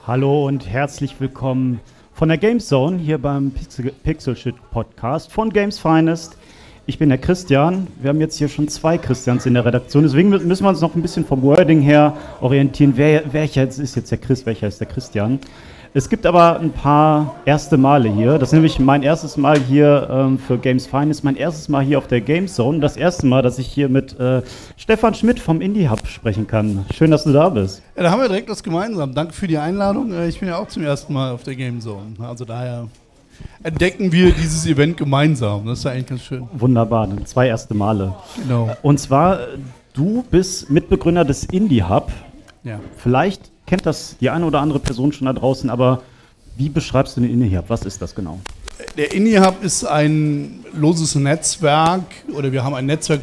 Hallo und herzlich willkommen von der Gamezone hier beim Pixel Shit Podcast von Games Finest. Ich bin der Christian. Wir haben jetzt hier schon 2 Christians in der Redaktion, deswegen müssen wir uns noch ein bisschen vom Wording her orientieren. Welcher ist jetzt der Chris, welcher ist der Christian? Es gibt aber ein paar erste Male hier. Das ist nämlich mein erstes Mal hier für Games Finest, mein erstes Mal hier auf der Gamezone. Das erste Mal, dass ich hier mit Stefan Schmidt vom Indie Hub sprechen kann. Schön, dass du da bist. Ja, da haben wir direkt was gemeinsam. Danke für die Einladung. Ich bin ja auch zum ersten Mal auf der Gamezone. Also daher entdecken wir dieses Event gemeinsam. Das ist ja eigentlich ganz schön. Wunderbar, dann 2 erste Male. Genau. Und zwar, du bist Mitbegründer des Indie Hub. Ja. Vielleicht kennt das die eine oder andere Person schon da draußen, aber wie beschreibst du den Indie Hub? Was ist das genau? Der Indie Hub ist ein loses Netzwerk, oder wir haben ein Netzwerk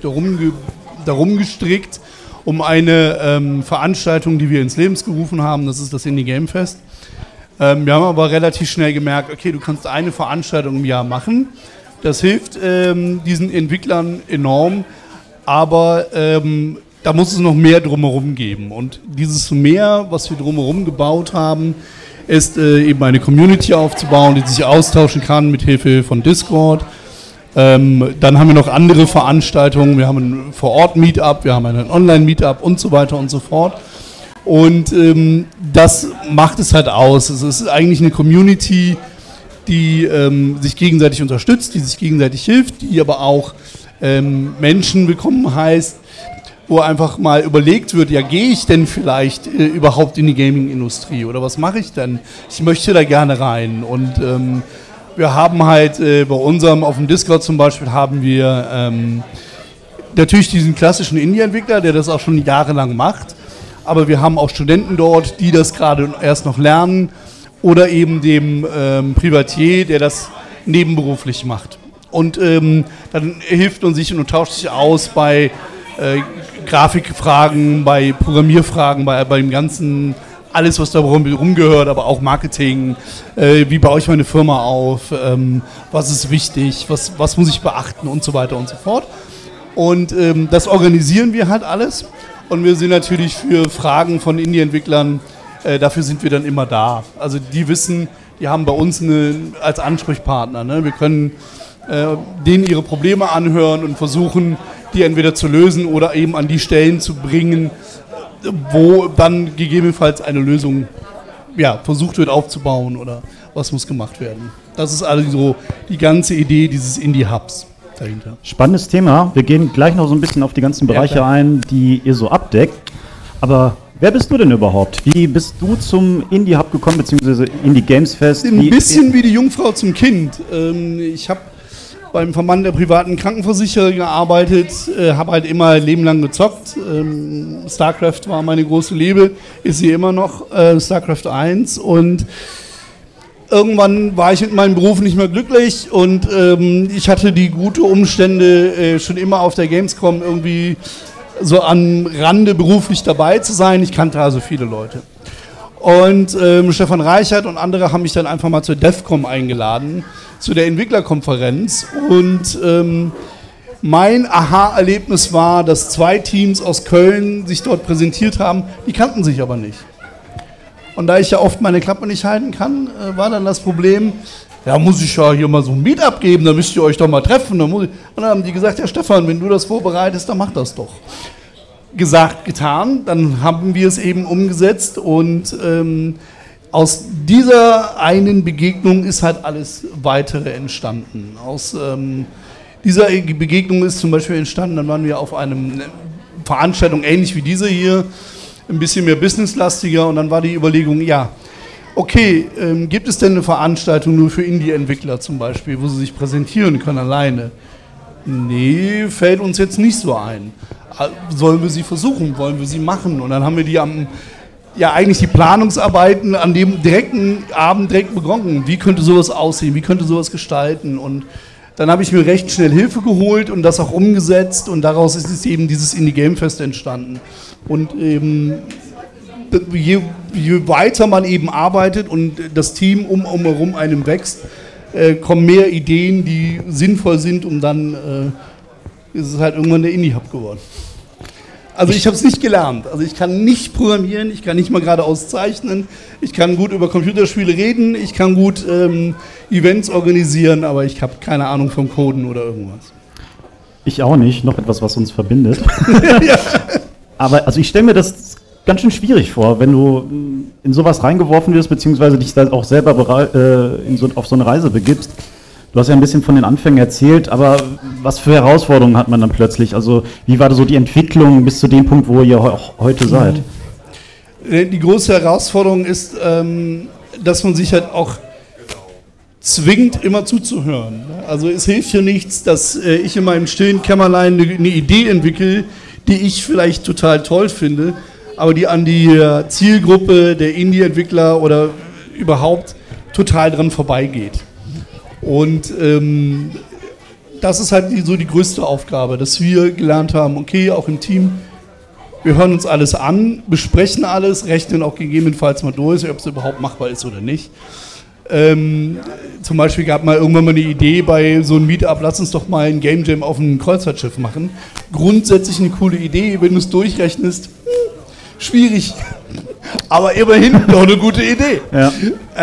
darum gestrickt, um eine Veranstaltung, die wir ins Leben gerufen haben, das ist das Indie Game Fest. Wir haben aber relativ schnell gemerkt, okay, du kannst eine Veranstaltung im Jahr machen. Das hilft diesen Entwicklern enorm, aber da muss es noch mehr drumherum geben. Und dieses Mehr, was wir drumherum gebaut haben, ist eben eine Community aufzubauen, die sich austauschen kann mit Hilfe von Discord. Dann haben wir noch andere Veranstaltungen. Wir haben ein Vor-Ort-Meetup, wir haben einen Online-Meetup und so weiter und so fort. Und das macht es halt aus. Es ist eigentlich eine Community, die sich gegenseitig unterstützt, die sich gegenseitig hilft, die aber auch Menschen willkommen heißt, wo einfach mal überlegt wird, ja, gehe ich denn vielleicht überhaupt in die Gaming-Industrie oder was mache ich denn? Ich möchte da gerne rein. Und wir haben halt bei unserem, auf dem Discord zum Beispiel, haben wir natürlich diesen klassischen Indie-Entwickler, der das auch schon jahrelang macht, aber wir haben auch Studenten dort, die das gerade erst noch lernen, oder eben dem Privatier, der das nebenberuflich macht. Und dann hilft man sich und tauscht sich aus bei Grafikfragen, bei Programmierfragen, bei dem ganzen, alles was da rumgehört, aber auch Marketing, wie baue ich meine Firma auf, was ist wichtig, was muss ich beachten und so weiter und so fort. Und das organisieren wir halt alles und wir sind natürlich für Fragen von Indie-Entwicklern, dafür sind wir dann immer da. Also die wissen, die haben bei uns als Ansprechpartner, ne? Wir können denen ihre Probleme anhören und versuchen, die entweder zu lösen oder eben an die Stellen zu bringen, wo dann gegebenenfalls eine Lösung versucht wird aufzubauen oder was muss gemacht werden. Das ist also die ganze Idee dieses Indie-Hubs dahinter. Spannendes Thema. Wir gehen gleich noch so ein bisschen auf die ganzen Bereiche ein, die ihr so abdeckt. Aber wer bist du denn überhaupt? Wie bist du zum Indie Hub gekommen, beziehungsweise Indie Games Fest? Ein bisschen wie die Jungfrau zum Kind. Ich habe beim Verband der privaten Krankenversicherer gearbeitet, habe halt immer ein Leben lang gezockt. StarCraft war meine große Liebe, ist sie immer noch, StarCraft 1. Und irgendwann war ich mit meinem Beruf nicht mehr glücklich und ich hatte die gute Umstände, schon immer auf der Gamescom irgendwie so am Rande beruflich dabei zu sein. Ich kannte also viele Leute. Und Stefan Reichert und andere haben mich dann einfach mal zur DEFCOM eingeladen, zu der Entwicklerkonferenz. Und mein Aha-Erlebnis war, dass 2 Teams aus Köln sich dort präsentiert haben, die kannten sich aber nicht. Und da ich ja oft meine Klappe nicht halten kann, war dann das Problem, ja, muss ich ja hier mal so ein Meetup geben, dann müsst ihr euch doch mal treffen. Und dann haben die gesagt, ja Stefan, wenn du das vorbereitest, dann mach das doch. Gesagt, getan, dann haben wir es eben umgesetzt und aus dieser einen Begegnung ist halt alles Weitere entstanden. Aus dieser Begegnung ist zum Beispiel entstanden, dann waren wir auf einer Veranstaltung ähnlich wie diese hier, ein bisschen mehr businesslastiger und dann war die Überlegung, ja, okay, gibt es denn eine Veranstaltung nur für Indie-Entwickler zum Beispiel, wo sie sich präsentieren können alleine? Nee, fällt uns jetzt nicht so ein. Sollen wir sie versuchen? Wollen wir sie machen? Und dann haben wir eigentlich die Planungsarbeiten an dem direkten Abend direkt begonnen. Wie könnte sowas aussehen? Wie könnte sowas gestalten? Und dann habe ich mir recht schnell Hilfe geholt und das auch umgesetzt und daraus ist eben dieses Indie Game Fest entstanden. Und je weiter man eben arbeitet und das Team herum einem wächst, kommen mehr Ideen, die sinnvoll sind und dann ist es halt irgendwann der Indie Hub geworden. Also ich habe es nicht gelernt. Also ich kann nicht programmieren, ich kann nicht mal geradeaus zeichnen, ich kann gut über Computerspiele reden, ich kann gut Events organisieren, aber ich habe keine Ahnung vom Coden oder irgendwas. Ich auch nicht, noch etwas, was uns verbindet. Ja. Aber also ich stelle mir das ganz schön schwierig vor, wenn du in sowas reingeworfen wirst, beziehungsweise dich da auch selber auf so eine Reise begibst. Du hast ja ein bisschen von den Anfängen erzählt, aber was für Herausforderungen hat man dann plötzlich? Also wie war da so die Entwicklung bis zu dem Punkt, wo ihr heute seid? Die große Herausforderung ist, dass man sich halt auch zwingt, immer zuzuhören. Also es hilft ja nichts, dass ich in meinem stillen Kämmerlein eine Idee entwickle, die ich vielleicht total toll finde, aber die an die Zielgruppe der Indie-Entwickler oder überhaupt total dran vorbeigeht. Und das ist halt so die größte Aufgabe, dass wir gelernt haben, okay, auch im Team, wir hören uns alles an, besprechen alles, rechnen auch gegebenenfalls mal durch, ob es überhaupt machbar ist oder nicht. Zum Beispiel gab mal irgendwann mal eine Idee bei so einem Meetup, lass uns doch mal ein Game Jam auf einem Kreuzfahrtschiff machen. Grundsätzlich eine coole Idee, wenn du es durchrechnest, schwierig, aber immerhin noch eine gute Idee. Ja.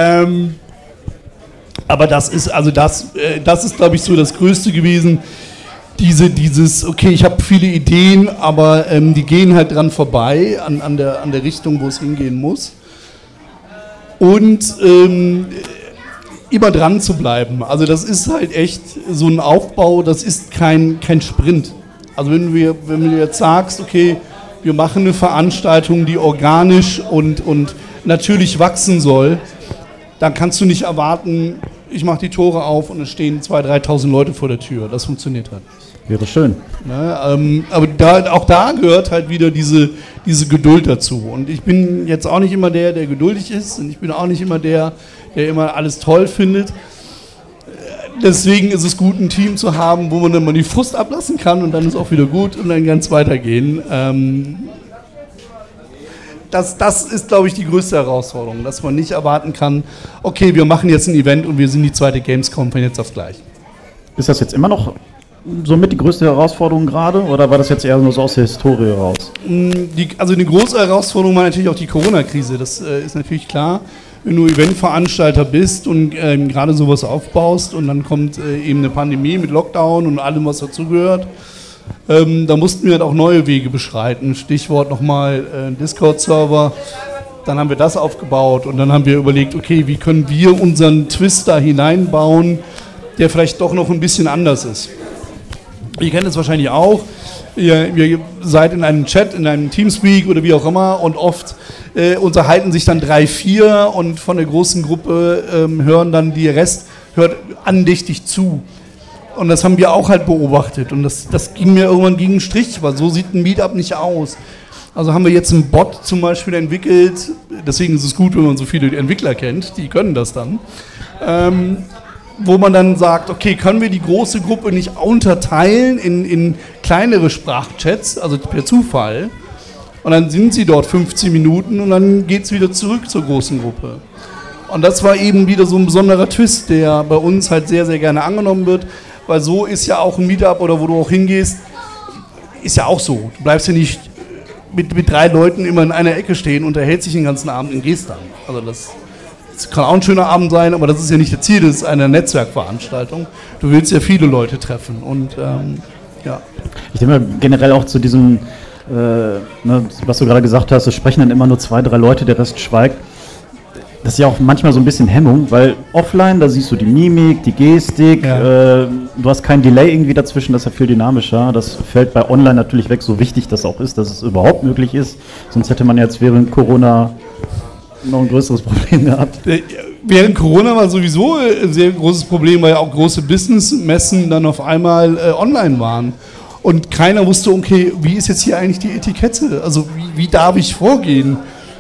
Aber das ist, glaube ich, so das Größte gewesen, dieses, okay, ich habe viele Ideen, aber die gehen halt dran vorbei, an der Richtung, wo es hingehen muss. Und immer dran zu bleiben. Also das ist halt echt so ein Aufbau, das ist kein Sprint. Also wenn du jetzt sagst, okay, wir machen eine Veranstaltung, die organisch und natürlich wachsen soll, dann kannst du nicht erwarten, ich mache die Tore auf und es stehen 2.000, 3.000 Leute vor der Tür. Das funktioniert halt nicht. Wäre schön. Ja, aber auch da gehört halt wieder diese Geduld dazu. Und ich bin jetzt auch nicht immer der geduldig ist und ich bin auch nicht immer der immer alles toll findet. Deswegen ist es gut, ein Team zu haben, wo man dann mal die Frust ablassen kann und dann ist auch wieder gut und dann ganz weitergehen. Das ist, glaube ich, die größte Herausforderung, dass man nicht erwarten kann, okay, wir machen jetzt ein Event und wir sind die zweite Gamescom von jetzt auf gleich. Ist das jetzt immer noch somit die größte Herausforderung gerade oder war das jetzt eher nur so aus der Historie raus? Also eine große Herausforderung war natürlich auch die Corona-Krise, das ist natürlich klar. Wenn du Eventveranstalter bist und gerade sowas aufbaust und dann kommt eben eine Pandemie mit Lockdown und allem, was dazugehört, da mussten wir halt auch neue Wege beschreiten. Stichwort nochmal Discord-Server. Dann haben wir das aufgebaut und dann haben wir überlegt, okay, wie können wir unseren Twist da hineinbauen, der vielleicht doch noch ein bisschen anders ist. Ihr kennt es wahrscheinlich auch. Ihr seid in einem Chat, in einem Teamspeak oder wie auch immer und oft unterhalten sich dann 3, 4 und von der großen Gruppe hören dann die Rest, hört andächtig zu. Und das haben wir auch halt beobachtet und das ging mir irgendwann gegen den Strich, weil so sieht ein Meetup nicht aus. Also haben wir jetzt einen Bot zum Beispiel entwickelt, deswegen ist es gut, wenn man so viele Entwickler kennt, die können das dann, wo man dann sagt, okay, können wir die große Gruppe nicht unterteilen in kleinere Sprachchats, also per Zufall, und dann sind sie dort 15 Minuten und dann geht es wieder zurück zur großen Gruppe. Und das war eben wieder so ein besonderer Twist, der bei uns halt sehr, sehr gerne angenommen wird, weil so ist ja auch ein Meetup oder wo du auch hingehst, ist ja auch so. Du bleibst ja nicht mit 3 Leuten immer in einer Ecke stehen, unterhältst dich den ganzen Abend und gehst dann. Also das kann auch ein schöner Abend sein, aber das ist ja nicht das Ziel, das ist eine Netzwerkveranstaltung. Du willst ja viele Leute treffen und ja. Ich denke mal generell auch zu diesem, was du gerade gesagt hast, es sprechen dann immer nur 2, 3 Leute, der Rest schweigt. Das ist ja auch manchmal so ein bisschen Hemmung, weil offline, da siehst du die Mimik, die Gestik, ja. Du hast kein Delay irgendwie dazwischen, das ist ja viel dynamischer. Das fällt bei online natürlich weg, so wichtig das auch ist, dass es überhaupt möglich ist. Sonst hätte man jetzt während Corona noch ein größeres Problem gehabt. Während Corona war sowieso ein sehr großes Problem, weil ja auch große Business-Messen dann auf einmal online waren. Und keiner wusste, okay, wie ist jetzt hier eigentlich die Etikette? Also wie darf ich vorgehen?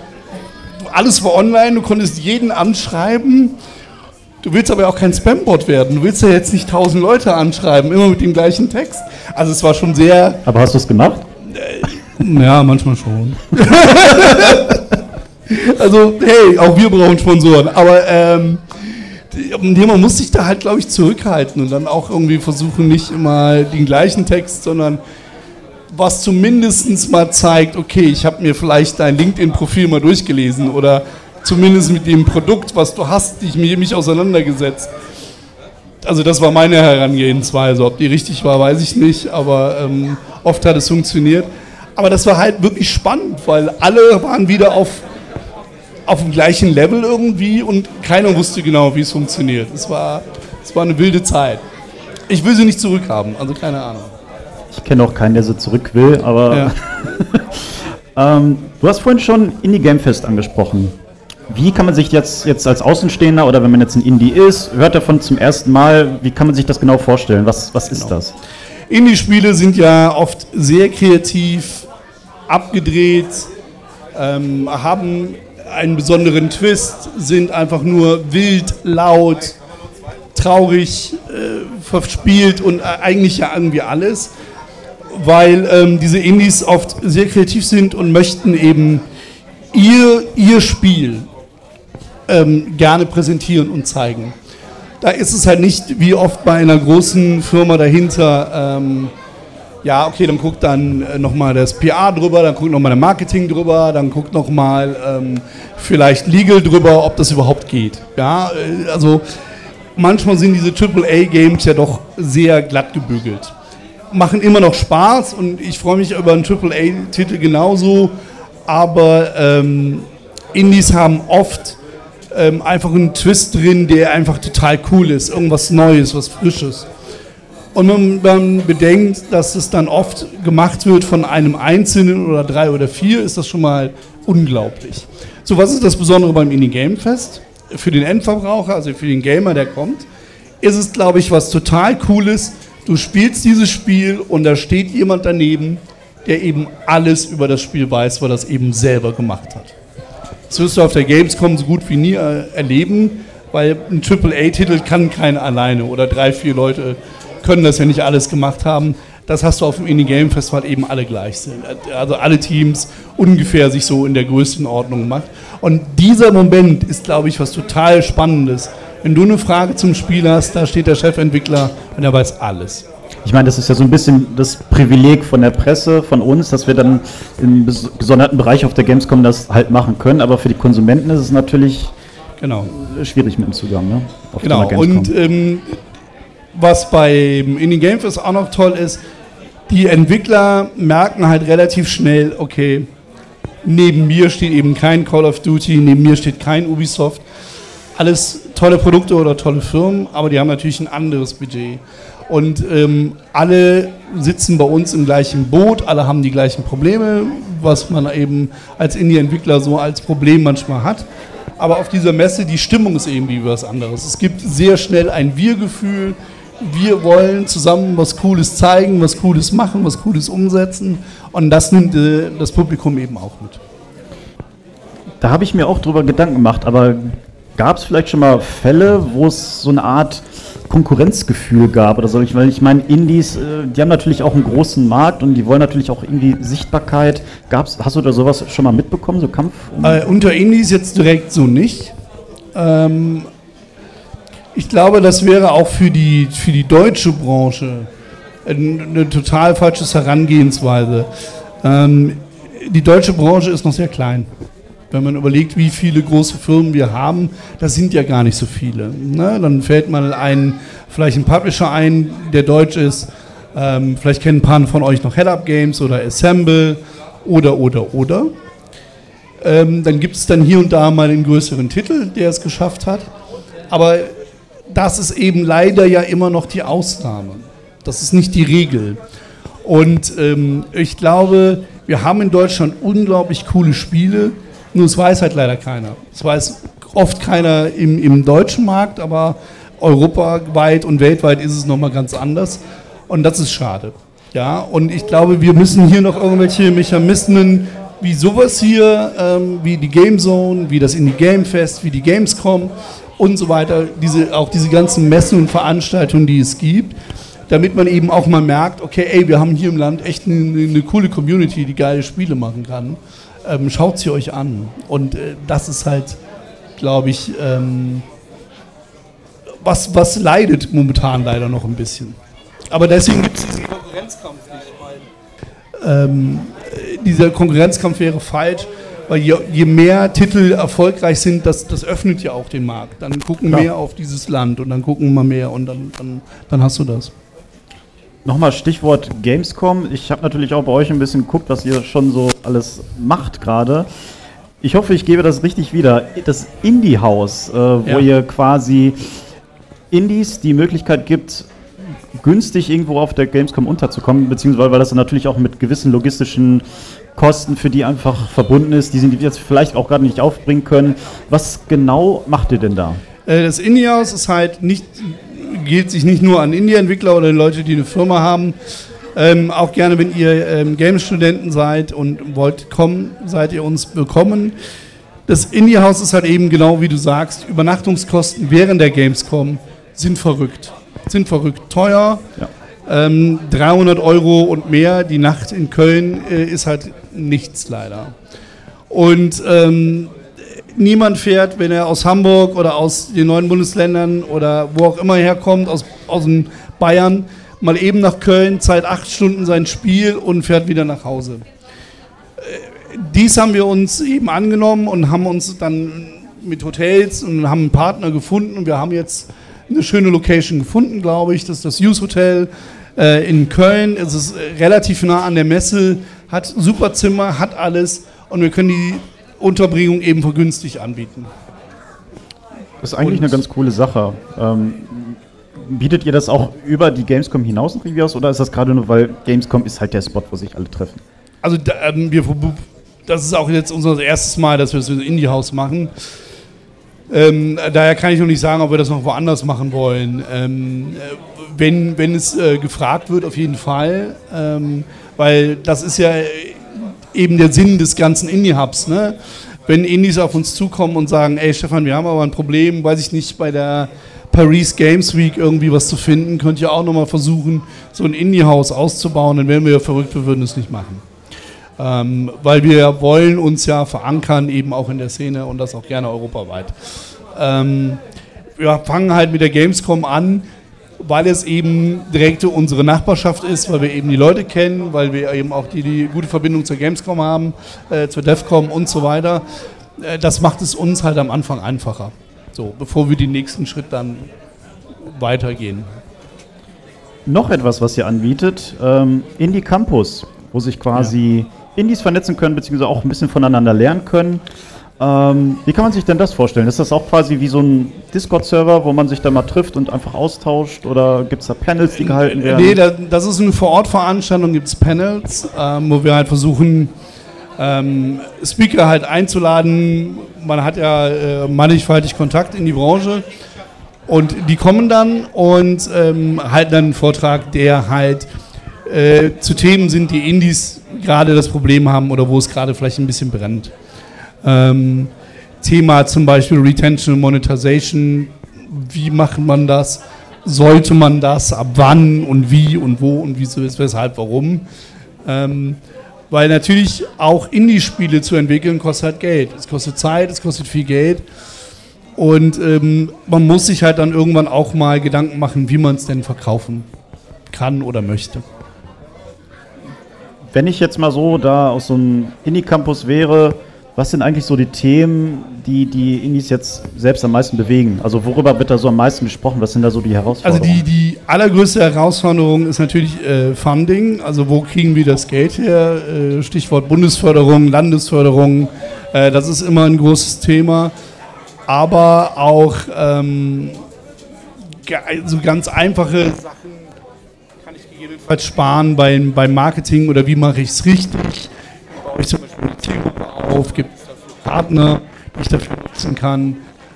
Alles war online, du konntest jeden anschreiben. Du willst aber auch kein Spam-Bot werden. Du willst ja jetzt nicht 1000 Leute anschreiben, immer mit dem gleichen Text. Also es war schon sehr... Aber hast du es gemacht? Ja, manchmal schon. Also, hey, auch wir brauchen Sponsoren. Aber man muss sich da halt, glaube ich, zurückhalten und dann auch irgendwie versuchen, nicht immer den gleichen Text, sondern was zumindest mal zeigt, okay, ich habe mir vielleicht dein LinkedIn-Profil mal durchgelesen oder zumindest mit dem Produkt, was du hast, mich auseinandergesetzt. Also das war meine Herangehensweise. Ob die richtig war, weiß ich nicht, aber oft hat es funktioniert. Aber das war halt wirklich spannend, weil alle waren wieder auf dem gleichen Level irgendwie und keiner wusste genau, wie es funktioniert. Es war eine wilde Zeit. Ich will sie nicht zurückhaben, also keine Ahnung. Ich kenne auch keinen, der sie zurück will, aber ja. Du hast vorhin schon Indie Game Fest angesprochen. Wie kann man sich jetzt als Außenstehender oder wenn man jetzt ein Indie ist, hört davon zum ersten Mal, wie kann man sich das genau vorstellen? Was ist das? Indie-Spiele sind ja oft sehr kreativ, abgedreht, haben einen besonderen Twist, sind einfach nur wild, laut, traurig, verspielt und eigentlich ja irgendwie alles, weil diese Indies oft sehr kreativ sind und möchten eben ihr Spiel gerne präsentieren und zeigen. Da ist es halt nicht wie oft bei einer großen Firma dahinter, ja, okay, dann guckt dann nochmal das PR drüber, dann guckt nochmal der Marketing drüber, dann guckt nochmal vielleicht Legal drüber, ob das überhaupt geht. Ja, also manchmal sind diese AAA-Games ja doch sehr glatt gebügelt. Machen immer noch Spaß und ich freue mich über einen AAA-Titel genauso, aber Indies haben oft einfach einen Twist drin, der einfach total cool ist, irgendwas Neues, was Frisches. Und wenn man bedenkt, dass es dann oft gemacht wird von einem Einzelnen oder 3 oder 4, ist das schon mal unglaublich. So, was ist das Besondere beim Indie Game Fest? Für den Endverbraucher, also für den Gamer, der kommt, ist es, glaube ich, was total Cooles. Du spielst dieses Spiel und da steht jemand daneben, der eben alles über das Spiel weiß, weil er es eben selber gemacht hat. Das wirst du auf der Gamescom so gut wie nie erleben, weil ein AAA-Titel kann keiner alleine oder 3, 4 Leute können das ja nicht alles gemacht haben. Das hast du auf dem Indie Game Fest, weil eben alle gleich sind. Also alle Teams ungefähr sich so in der Größenordnung macht. Und dieser Moment ist, glaube ich, was total Spannendes. Wenn du eine Frage zum Spiel hast, da steht der Chefentwickler und er weiß alles. Ich meine, das ist ja so ein bisschen das Privileg von der Presse, von uns, dass wir dann im gesonderten Bereich auf der Gamescom das halt machen können, aber für die Konsumenten ist es natürlich schwierig mit dem Zugang. Ne? Auf genau, und was beim Indie Game Fest auch noch toll ist, die Entwickler merken halt relativ schnell, okay, neben mir steht eben kein Call of Duty, neben mir steht kein Ubisoft. Alles tolle Produkte oder tolle Firmen, aber die haben natürlich ein anderes Budget. Und alle sitzen bei uns im gleichen Boot, alle haben die gleichen Probleme, was man eben als Indie-Entwickler so als Problem manchmal hat. Aber auf dieser Messe, die Stimmung ist eben wie was anderes. Es gibt sehr schnell ein Wir-Gefühl. Wir wollen zusammen was Cooles zeigen, was Cooles machen, was Cooles umsetzen. Und das nimmt das Publikum eben auch mit. Da habe ich mir auch drüber Gedanken gemacht, aber gab es vielleicht schon mal Fälle, wo es so eine Art Konkurrenzgefühl gab oder so? Weil ich meine, Indies, die haben natürlich auch einen großen Markt und die wollen natürlich auch irgendwie Sichtbarkeit. Hast du da sowas schon mal mitbekommen, so Kampf? Unter Indies jetzt direkt so nicht. Ich glaube, das wäre auch für die deutsche Branche eine total falsche Herangehensweise. Die deutsche Branche ist noch sehr klein. Wenn man überlegt, wie viele große Firmen wir haben, das sind ja gar nicht so viele. Ne? Dann fällt mal vielleicht ein Publisher ein, der deutsch ist. Vielleicht kennen ein paar von euch noch Head-Up Games oder Assemble oder. Dann gibt es dann hier und da mal einen größeren Titel, der es geschafft hat. Aber das ist eben leider ja immer noch die Ausnahme. Das ist nicht die Regel. Und ich glaube, wir haben in Deutschland unglaublich coole Spiele, nur es weiß halt leider keiner. Es weiß oft keiner im deutschen Markt, aber europaweit und weltweit ist es nochmal ganz anders. Und das ist schade. Ja, und ich glaube, wir müssen hier noch irgendwelche Mechanismen wie sowas hier, wie die Gamezone, wie das Indie Game Fest, wie die Gamescom und so weiter, auch diese ganzen Messen und Veranstaltungen, die es gibt, damit man eben auch mal merkt, okay, ey, wir haben hier im Land echt eine coole Community, die geile Spiele machen kann. Schaut sie euch an. Und das ist halt, glaube ich, was leidet momentan leider noch ein bisschen. Aber deswegen gibt es diesen Konkurrenzkampf nicht, dieser Konkurrenzkampf wäre falsch, weil je mehr Titel erfolgreich sind, das öffnet ja auch den Markt. Dann gucken mehr auf dieses Land und dann gucken mal mehr und dann hast du das. Nochmal Stichwort Gamescom. Ich habe natürlich auch bei euch ein bisschen geguckt, was ihr schon so alles macht gerade. Ich hoffe, ich gebe das richtig wieder. Das Indie-Haus, wo ihr quasi Indies die Möglichkeit gibt, günstig irgendwo auf der Gamescom unterzukommen, beziehungsweise weil das dann natürlich auch mit gewissen logistischen Kosten für die einfach verbunden ist, die sie jetzt vielleicht auch gerade nicht aufbringen können. Was genau macht ihr denn da? Das Indie-Haus ist halt gilt sich nicht nur an Indie-Entwickler oder Leute, die eine Firma haben. Auch gerne, wenn ihr Game-Studenten seid und wollt kommen, seid ihr uns willkommen. Das Indie-Haus ist halt eben genau wie du sagst, Übernachtungskosten während der Gamescom sind verrückt teuer. Ja. 300 € und mehr, die Nacht in Köln ist halt nichts leider. Und niemand fährt, wenn er aus Hamburg oder aus den neuen Bundesländern oder wo auch immer herkommt, aus dem Bayern, mal eben nach Köln, zahlt 8 Stunden sein Spiel und fährt wieder nach Hause. Dies haben wir uns eben angenommen und haben uns dann mit Hotels und haben einen Partner gefunden und wir haben jetzt eine schöne Location gefunden, glaube ich. Das ist das Hughes Hotel in Köln. Es ist relativ nah an der Messe, hat super Zimmer, hat alles und wir können die Unterbringung eben vergünstigt anbieten. Das ist eigentlich eine ganz coole Sache. Bietet ihr das auch über die Gamescom hinaus noch irgendwie aus oder ist das gerade nur, weil Gamescom ist halt der Spot, wo sich alle treffen? Also das ist auch jetzt unser erstes Mal, dass wir das im Indie-Haus machen. Daher kann ich noch nicht sagen, ob wir das noch woanders machen wollen. Wenn es gefragt wird, auf jeden Fall. Weil das ist ja eben der Sinn des ganzen Indie-Hubs. Ne? Wenn Indies auf uns zukommen und sagen, ey Stefan, wir haben aber ein Problem, weiß ich nicht, bei der Paris Games Week irgendwie was zu finden, könnt ihr auch nochmal versuchen, so ein Indie-Haus auszubauen, dann wären wir ja verrückt, wir würden es nicht machen. Weil wir wollen uns ja verankern, eben auch in der Szene und das auch gerne europaweit. Wir fangen halt mit der Gamescom an, weil es eben direkt unsere Nachbarschaft ist, weil wir eben die Leute kennen, weil wir eben auch die gute Verbindung zur Gamescom haben, zur DevCom und so weiter. Das macht es uns halt am Anfang einfacher. So, bevor wir den nächsten Schritt dann weitergehen. Noch etwas, was ihr anbietet, Indie Campus, wo sich quasi Indies vernetzen können, beziehungsweise auch ein bisschen voneinander lernen können. Wie kann man sich denn das vorstellen? Ist das auch quasi wie so ein Discord-Server, wo man sich da mal trifft und einfach austauscht? Oder gibt es da Panels, die gehalten werden? Nee, das ist eine Vor-Ort-Veranstaltung, gibt es Panels, wo wir halt versuchen, Speaker halt einzuladen. Man hat ja mannigfaltig Kontakt in die Branche und die kommen dann und halten dann einen Vortrag, der halt zu Themen sind, die Indies gerade das Problem haben oder wo es gerade vielleicht ein bisschen brennt. Thema zum Beispiel Retention und Monetization, wie macht man das? Sollte man das? Ab wann und wie und wo und wieso ist, weshalb, warum? Weil natürlich auch Indie-Spiele zu entwickeln kostet halt Geld. Es kostet Zeit, es kostet viel Geld. Und man muss sich halt dann irgendwann auch mal Gedanken machen, wie man es denn verkaufen kann oder möchte. Wenn ich jetzt mal so da aus so einem Indie-Campus wäre, was sind eigentlich so die Themen, die die Indies jetzt selbst am meisten bewegen? Also worüber wird da so am meisten gesprochen? Was sind da so die Herausforderungen? Also die allergrößte Herausforderung ist natürlich Funding. Also wo kriegen wir das Geld her? Stichwort Bundesförderung, Landesförderung. Das ist immer ein großes Thema. Aber auch so ganz einfache Sachen kann ich gegebenenfalls sparen beim Marketing oder wie mache ich es richtig? Baue ich zum Beispiel eine Zielgruppe auf? Gibt es dafür Partner, die ich dafür nutzen kann?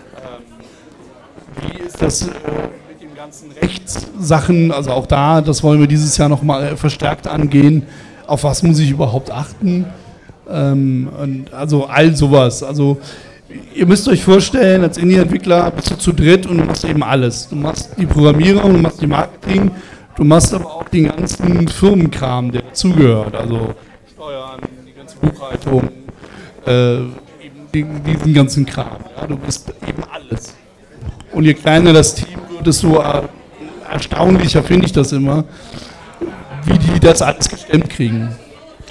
Wie ist das mit den ganzen Rechtssachen? Also auch da, das wollen wir dieses Jahr nochmal verstärkt angehen. Auf was muss ich überhaupt achten? Und also all sowas. Also ihr müsst euch vorstellen, als Indie-Entwickler bist du zu dritt und du machst eben alles. Du machst die Programmierung, du machst die Marketing, du machst aber auch den ganzen Firmenkram, der dazugehört. Also Steuern, die ganze Buchhaltung, eben diesen ganzen Kram. Ja? Du bist eben alles. Und je kleiner das Team wird, desto erstaunlicher finde ich das immer, wie die das alles gestemmt kriegen.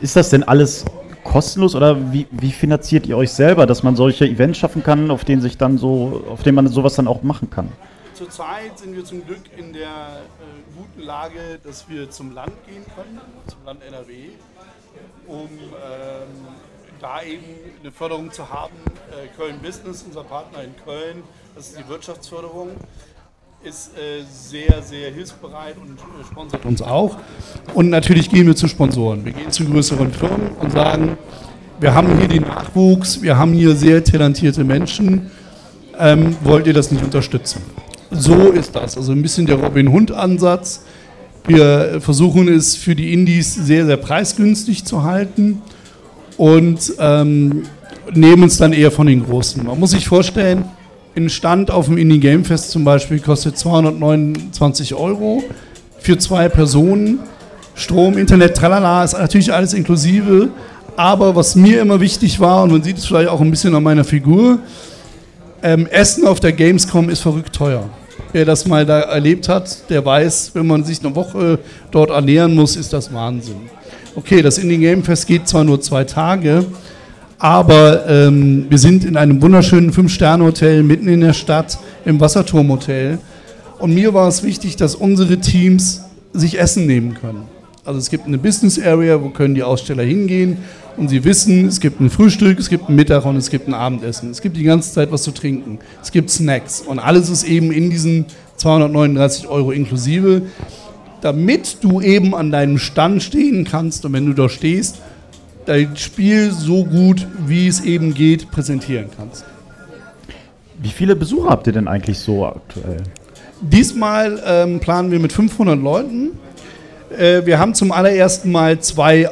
Ist das denn alles kostenlos oder wie finanziert ihr euch selber, dass man solche Events schaffen kann, auf denen man sowas dann auch machen kann? Zurzeit sind wir zum Glück in der guten Lage, dass wir zum Land gehen können, zum Land NRW, um da eben eine Förderung zu haben. Köln Business, unser Partner in Köln, das ist die Wirtschaftsförderung, ist sehr, sehr hilfsbereit und sponsert uns auch. Und natürlich gehen wir zu Sponsoren. Wir gehen zu größeren Firmen und sagen, wir haben hier den Nachwuchs, wir haben hier sehr talentierte Menschen, wollt ihr das nicht unterstützen? So ist das. Also ein bisschen der Robin-Hood-Ansatz. Wir versuchen es für die Indies sehr, sehr preisgünstig zu halten und nehmen uns dann eher von den Großen. Man muss sich vorstellen, ein Stand auf dem Indie Game Fest zum Beispiel kostet 229 € für 2 Personen. Strom, Internet, tralala, ist natürlich alles inklusive. Aber was mir immer wichtig war, und man sieht es vielleicht auch ein bisschen an meiner Figur, Essen auf der Gamescom ist verrückt teuer. Wer das mal da erlebt hat, der weiß, wenn man sich eine Woche dort ernähren muss, ist das Wahnsinn. Okay, das Indie Game Fest geht zwar nur 2 Tage, aber wir sind in einem wunderschönen 5-Sterne-Hotel mitten in der Stadt, im Wasserturmhotel. Und mir war es wichtig, dass unsere Teams sich Essen nehmen können. Also es gibt eine Business Area, wo können die Aussteller hingehen und sie wissen, es gibt ein Frühstück, es gibt ein Mittag und es gibt ein Abendessen. Es gibt die ganze Zeit was zu trinken. Es gibt Snacks und alles ist eben in diesen 239 € inklusive, damit du eben an deinem Stand stehen kannst und wenn du da stehst, dein Spiel so gut, wie es eben geht, präsentieren kannst. Wie viele Besucher habt ihr denn eigentlich so aktuell? Diesmal planen wir mit 500 Leuten. Wir haben zum allerersten Mal 2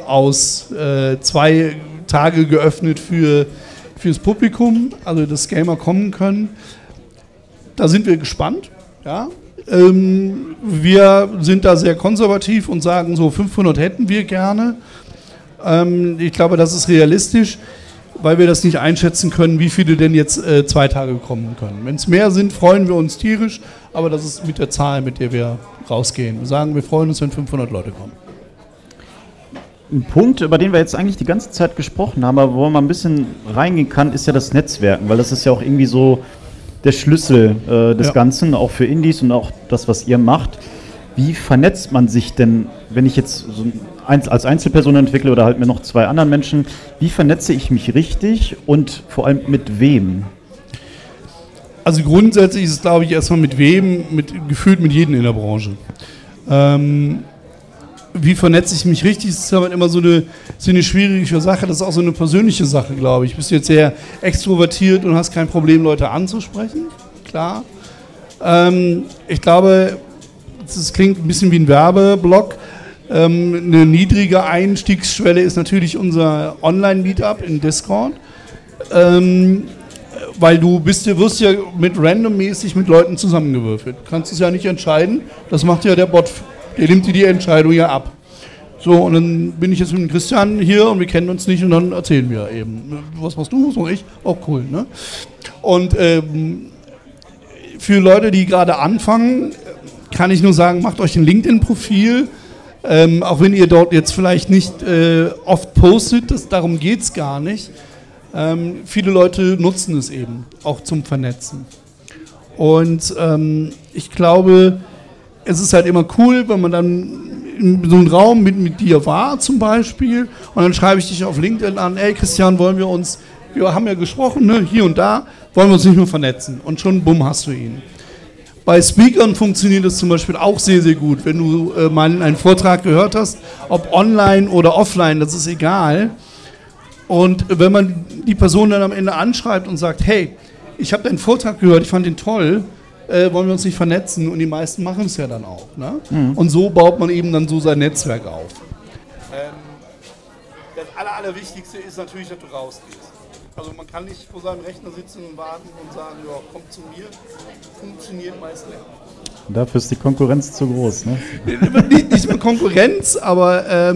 Tage geöffnet fürs Publikum, also dass Gamer kommen können. Da sind wir gespannt. Ja. Wir sind da sehr konservativ und sagen so 500 hätten wir gerne. Ich glaube, das ist realistisch, weil wir das nicht einschätzen können, wie viele denn jetzt 2 Tage kommen können. Wenn es mehr sind, freuen wir uns tierisch, aber das ist mit der Zahl, mit der wir rausgehen. Wir sagen, wir freuen uns, wenn 500 Leute kommen. Ein Punkt, über den wir jetzt eigentlich die ganze Zeit gesprochen haben, aber wo man ein bisschen reingehen kann, ist ja das Netzwerken, weil das ist ja auch irgendwie so der Schlüssel des Ganzen, auch für Indies und auch das, was ihr macht. Wie vernetzt man sich denn, wenn ich jetzt so als Einzelperson entwickle oder halt mit noch 2 anderen Menschen, wie vernetze ich mich richtig und vor allem mit wem? Also grundsätzlich ist es, glaube ich, erstmal mit wem, gefühlt mit jedem in der Branche. Wie vernetze ich mich richtig, das ist aber immer so eine schwierige Sache, das ist auch so eine persönliche Sache, glaube ich. Bist du jetzt sehr extrovertiert und hast kein Problem, Leute anzusprechen? Klar. Ich glaube, das klingt ein bisschen wie ein Werbeblock. Eine niedrige Einstiegsschwelle ist natürlich unser Online-Meetup in Discord. Weil du wirst ja mit randommäßig mit Leuten zusammengewürfelt. Du kannst es ja nicht entscheiden, das macht ja der Bot, der nimmt dir die Entscheidung ja ab. So, und dann bin ich jetzt mit dem Christian hier und wir kennen uns nicht und dann erzählen wir eben. Was machst du, was mach ich? Auch cool, ne? Und für Leute, die gerade anfangen, kann ich nur sagen, macht euch ein LinkedIn-Profil, auch wenn ihr dort jetzt vielleicht nicht oft postet, darum geht es gar nicht. Viele Leute nutzen es eben, auch zum Vernetzen. Und ich glaube, es ist halt immer cool, wenn man dann in so einem Raum mit dir war zum Beispiel und dann schreibe ich dich auf LinkedIn an, ey Christian, wir haben ja gesprochen, ne, hier und da, wollen wir uns nicht nur vernetzen und schon bumm, hast du ihn. Bei Speakern funktioniert das zum Beispiel auch sehr, sehr gut. Wenn du mal einen Vortrag gehört hast, ob online oder offline, das ist egal. Und wenn man die Person dann am Ende anschreibt und sagt, hey, ich habe deinen Vortrag gehört, ich fand den toll, wollen wir uns nicht vernetzen? Und die meisten machen es ja dann auch. Ne? Mhm. Und so baut man eben dann so sein Netzwerk auf. Das Allerwichtigste ist natürlich, dass du rausgehst. Also man kann nicht vor seinem Rechner sitzen und warten und sagen, ja, komm zu mir. Funktioniert meist nicht. Dafür ist die Konkurrenz zu groß, ne? Nicht nur Konkurrenz, aber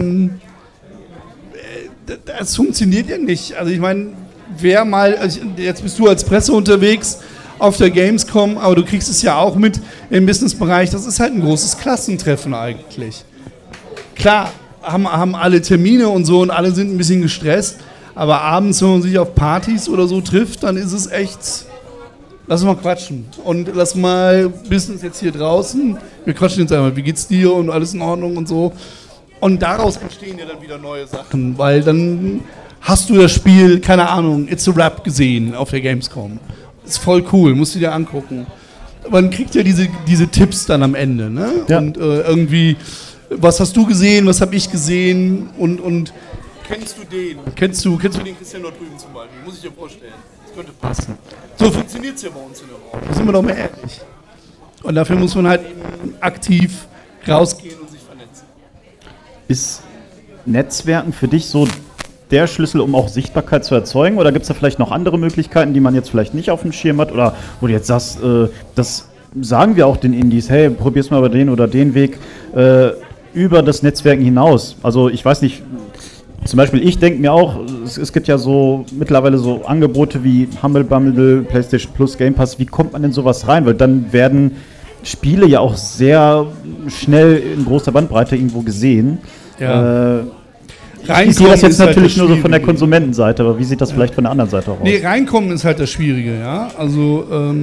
das funktioniert ja nicht. Also ich meine, jetzt bist du als Presse unterwegs auf der Gamescom, aber du kriegst es ja auch mit im Businessbereich, das ist halt ein großes Klassentreffen eigentlich. Klar, haben alle Termine und so und alle sind ein bisschen gestresst. Aber abends, wenn man sich auf Partys oder so trifft, dann ist es echt, lass mal quatschen. Und lass mal Business jetzt hier draußen. Wir quatschen jetzt einmal, wie geht's dir und alles in Ordnung und so. Und daraus entstehen ja dann wieder neue Sachen, weil dann hast du das Spiel, keine Ahnung, It's a Rap gesehen auf der Gamescom. Ist voll cool, musst du dir angucken. Man kriegt ja diese Tipps dann am Ende, ne? Ja. Und irgendwie, was hast du gesehen, was habe ich gesehen und kennst du den? Kennst du den Christian dort drüben zum Beispiel? Muss ich dir vorstellen. Das könnte passen. So funktioniert es ja bei uns in der Woche. Da sind wir doch mal ehrlich. Und dafür muss man halt eben aktiv rausgehen und sich vernetzen. Ist Netzwerken für dich so der Schlüssel, um auch Sichtbarkeit zu erzeugen? Oder gibt es da vielleicht noch andere Möglichkeiten, die man jetzt vielleicht nicht auf dem Schirm hat? Oder wo du jetzt sagst, das sagen wir auch den Indies, hey, probier's mal über den oder den Weg über das Netzwerken hinaus. Also ich weiß nicht, zum Beispiel ich denke mir auch, es gibt ja so mittlerweile so Angebote wie Humble Bundle, PlayStation Plus, Game Pass. Wie kommt man in sowas rein? Weil dann werden Spiele ja auch sehr schnell in großer Bandbreite irgendwo gesehen. Ja. Ich sehe das jetzt natürlich halt nur so von der Konsumentenseite, aber wie sieht das vielleicht von der anderen Seite auch aus? Nee, reinkommen ist halt das Schwierige, ja. Also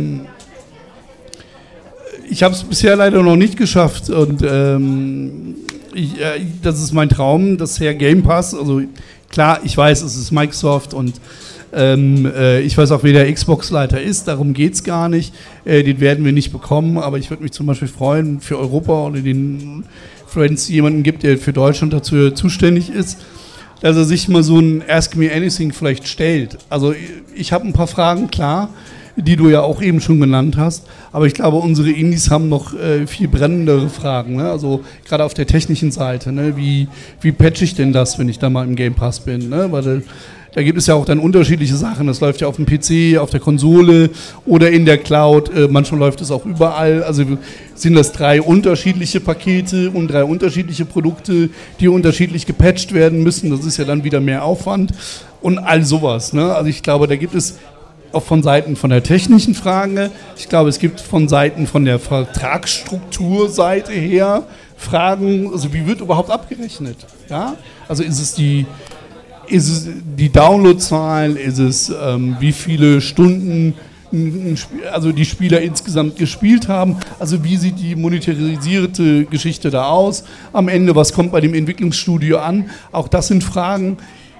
ich habe es bisher leider noch nicht geschafft und das ist mein Traum, das Herr Game Pass. Also klar, ich weiß, es ist Microsoft und ich weiß auch, wer der Xbox-Leiter ist, darum geht es gar nicht. Den werden wir nicht bekommen, aber ich würde mich zum Beispiel freuen, für Europa oder wenn es jemanden gibt, der für Deutschland dazu zuständig ist, dass er sich mal so ein Ask Me Anything vielleicht stellt. Also ich habe ein paar Fragen, klar, die du ja auch eben schon genannt hast, aber ich glaube, unsere Indies haben noch viel brennendere Fragen, ne? Also gerade auf der technischen Seite, ne? Wie patche ich denn das, wenn ich da mal im Game Pass bin, ne? Weil da gibt es ja auch dann unterschiedliche Sachen. Das läuft ja auf dem PC, auf der Konsole oder in der Cloud. Manchmal läuft es auch überall. Also sind das 3 unterschiedliche Pakete und 3 unterschiedliche Produkte, die unterschiedlich gepatcht werden müssen. Das ist ja dann wieder mehr Aufwand und all sowas, ne? Also ich glaube, da gibt es auch von Seiten von der technischen Frage. Ich glaube, es gibt von Seiten von der Vertragsstrukturseite her Fragen. Also wie wird überhaupt abgerechnet? Ja? Also ist es die Downloadzahl, ist es wie viele Stunden also die Spieler insgesamt gespielt haben, also wie sieht die monetarisierte Geschichte da aus, am Ende, was kommt bei dem Entwicklungsstudio an, auch das sind Fragen,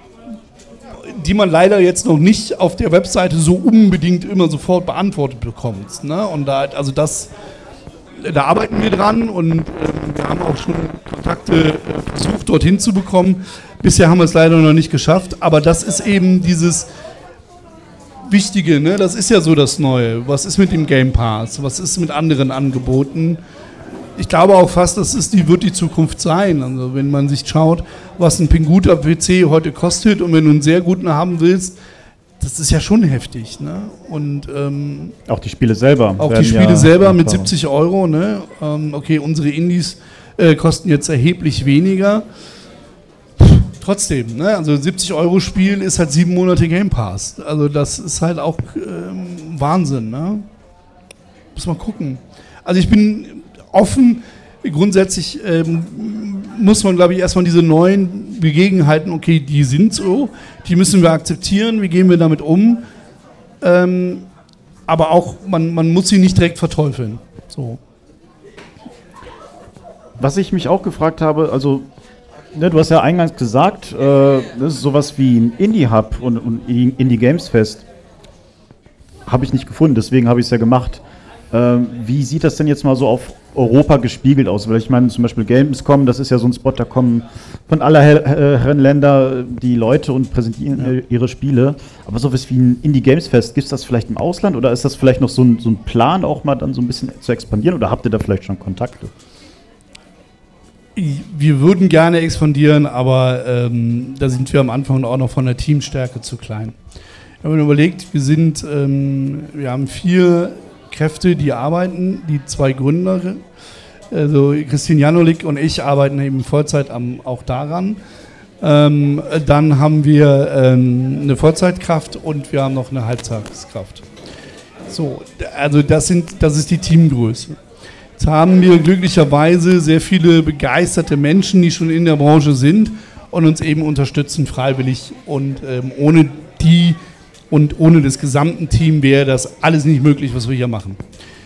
die man leider jetzt noch nicht auf der Webseite so unbedingt immer sofort beantwortet bekommt, ne? Und da arbeiten wir dran und wir haben auch schon Kontakte versucht, dorthin zu bekommen. Bisher haben wir es leider noch nicht geschafft, aber das ist eben dieses Wichtige, ne? Das ist ja so das Neue. Was ist mit dem Game Pass? Was ist mit anderen Angeboten? Ich glaube auch fast, wird die Zukunft sein. Also wenn man sich schaut, was ein guter PC heute kostet und wenn du einen sehr guten haben willst, das ist ja schon heftig, ne? Und auch die Spiele selber. Auch die Spiele selber mit 70 €, ne? Okay, unsere Indies kosten jetzt erheblich weniger. Trotzdem, ne? Also 70 € Spiel ist halt 7 Monate Game Pass. Also das ist halt auch Wahnsinn, ne? Muss mal gucken. Also ich bin offen. Grundsätzlich muss man, glaube ich, erstmal diese neuen Gegebenheiten, okay, die sind so, die müssen wir akzeptieren, wie gehen wir damit um, aber auch, man muss sie nicht direkt verteufeln. So. Was ich mich auch gefragt habe, also ne, du hast ja eingangs gesagt, das ist sowas wie ein Indie-Hub und Indie-Games-Fest. Habe ich nicht gefunden, deswegen habe ich es ja gemacht. Wie sieht das denn jetzt mal so auf Europa gespiegelt aus? Weil ich meine, zum Beispiel Gamescom, das ist ja so ein Spot, da kommen von aller Herren Länder die Leute und präsentieren ihre Spiele. Aber sowas wie ein Indie-Games-Fest, gibt es das vielleicht im Ausland oder ist das vielleicht noch so ein Plan, auch mal dann so ein bisschen zu expandieren oder habt ihr da vielleicht schon Kontakte? Wir würden gerne expandieren, aber da sind wir am Anfang auch noch von der Teamstärke zu klein. Wir haben überlegt, wir haben 4 Kräfte, die arbeiten, die 2 Gründer, also Christine Janolik und ich arbeiten eben Vollzeit auch daran. Dann haben wir eine Vollzeitkraft und wir haben noch eine Halbtagskraft. So, also das ist die Teamgröße. Jetzt haben wir glücklicherweise sehr viele begeisterte Menschen, die schon in der Branche sind und uns eben unterstützen freiwillig. Und ohne die und ohne das gesamte Team wäre das alles nicht möglich, was wir hier machen.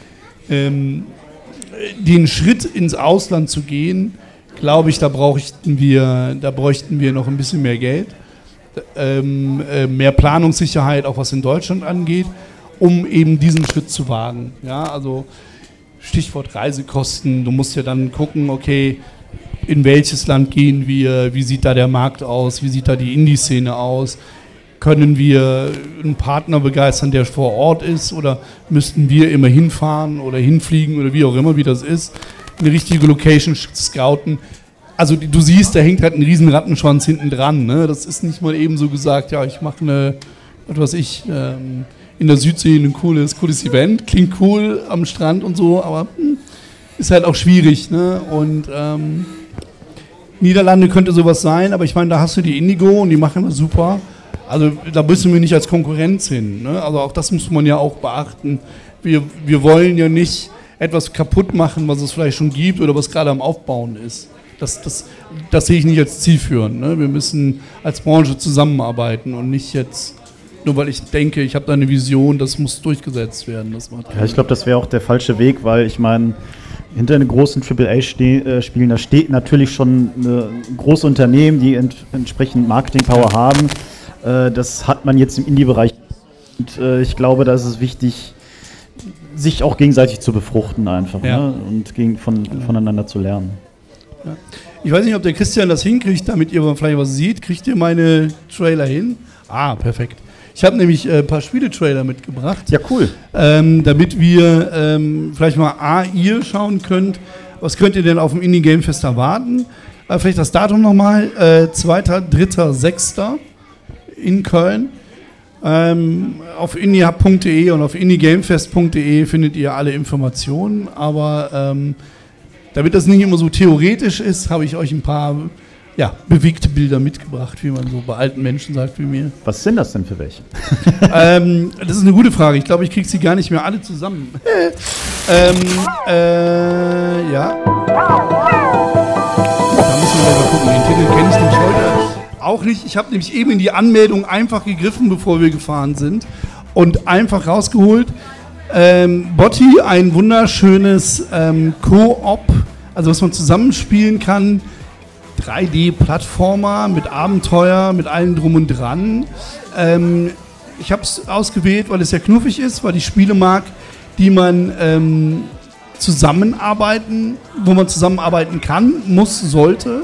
Den Schritt ins Ausland zu gehen, glaube ich, da bräuchten wir noch ein bisschen mehr Geld, mehr Planungssicherheit, auch was in Deutschland angeht, um eben diesen Schritt zu wagen. Ja, also Stichwort Reisekosten, du musst ja dann gucken, okay, in welches Land gehen wir, wie sieht da der Markt aus, wie sieht da die Indie-Szene aus, können wir einen Partner begeistern, der vor Ort ist, oder müssten wir immer hinfahren oder hinfliegen oder wie auch immer, wie das ist, eine richtige Location scouten. Also du siehst, da hängt halt ein riesen Rattenschwanz hinten dran. Ne? Das ist nicht mal eben so gesagt, ja, ich mache in der Südsee ein cooles Event, klingt cool am Strand und so, aber ist halt auch schwierig. Ne? Und Niederlande könnte sowas sein, aber ich meine, da hast du die Indigo und die machen das super. Also da müssen wir nicht als Konkurrenz hin. Ne? Also auch das muss man ja auch beachten. Wir wollen ja nicht etwas kaputt machen, was es vielleicht schon gibt oder was gerade am Aufbauen ist. Das sehe ich nicht als zielführend. Ne? Wir müssen als Branche zusammenarbeiten und nicht jetzt, nur weil ich denke, ich habe da eine Vision, das muss durchgesetzt werden. Ja, ich glaube, das wäre auch der falsche Weg, weil ich meine, hinter den großen AAA-Spielen, da steht natürlich schon große Unternehmen, die entsprechend Marketing-Power haben. Das hat man jetzt im Indie-Bereich. Und ich glaube, da ist es wichtig, sich auch gegenseitig zu befruchten einfach, ja. Ne? Und voneinander zu lernen. Ja. Ich weiß nicht, ob der Christian das hinkriegt, damit ihr vielleicht was seht. Kriegt ihr meine Trailer hin? Ah, perfekt. Ich habe nämlich ein paar Spiele-Trailer mitgebracht. Ja, cool. Damit wir vielleicht mal ihr schauen könnt, was könnt ihr denn auf dem Indie Game Fest erwarten? Vielleicht das Datum nochmal, 2., 3., 6. in Köln. Auf indiehub.de und auf indiegamefest.de findet ihr alle Informationen, aber damit das nicht immer so theoretisch ist, habe ich euch ein paar bewegte Bilder mitgebracht, wie man so bei alten Menschen sagt wie mir. Was sind das denn für welche? Das ist eine gute Frage. Ich glaube, ich kriege sie gar nicht mehr alle zusammen. Ja. Da müssen wir mal gucken. Den Titel kenne ich nämlich heute auch nicht. Ich habe nämlich eben in die Anmeldung einfach gegriffen, bevor wir gefahren sind und einfach rausgeholt. Botti, ein wunderschönes Koop, also was man zusammenspielen kann. 3D-Plattformer mit Abenteuer, mit allem drum und dran. Ich habe es ausgewählt, weil es ja knuffig ist, weil ich Spiele mag, die man wo man zusammenarbeiten kann, muss, sollte.